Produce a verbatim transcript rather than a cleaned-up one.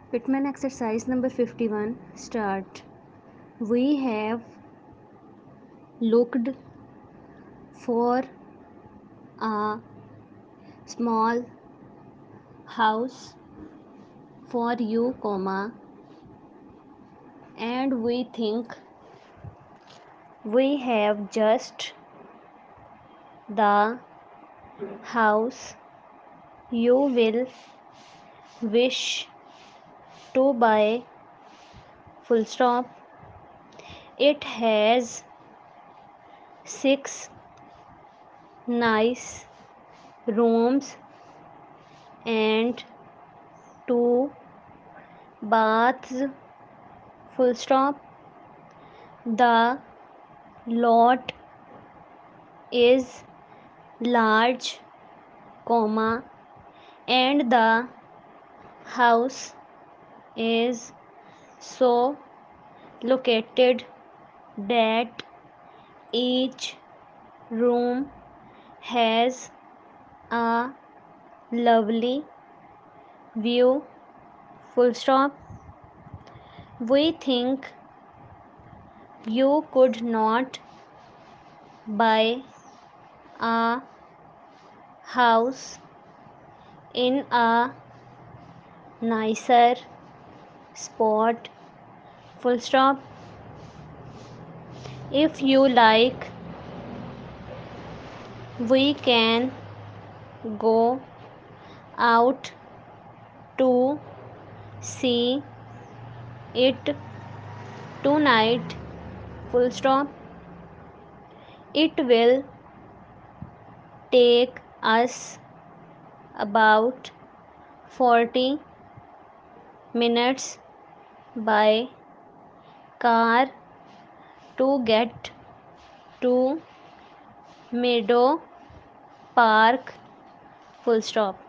Pitman exercise number fifty-one. Start. We have looked for a small house for you, comma, and we think we have just the house you will wish to buy, full stop. It has six nice rooms and two baths, full stop. The lot is large, comma, and the house is so located that each room has a lovely view, full stop. We think you could not buy a house in a nicer spot, full stop. If you like, we can go out to see it tonight, full stop. It will take us about forty minutes by car to get to Meadow Park, full stop.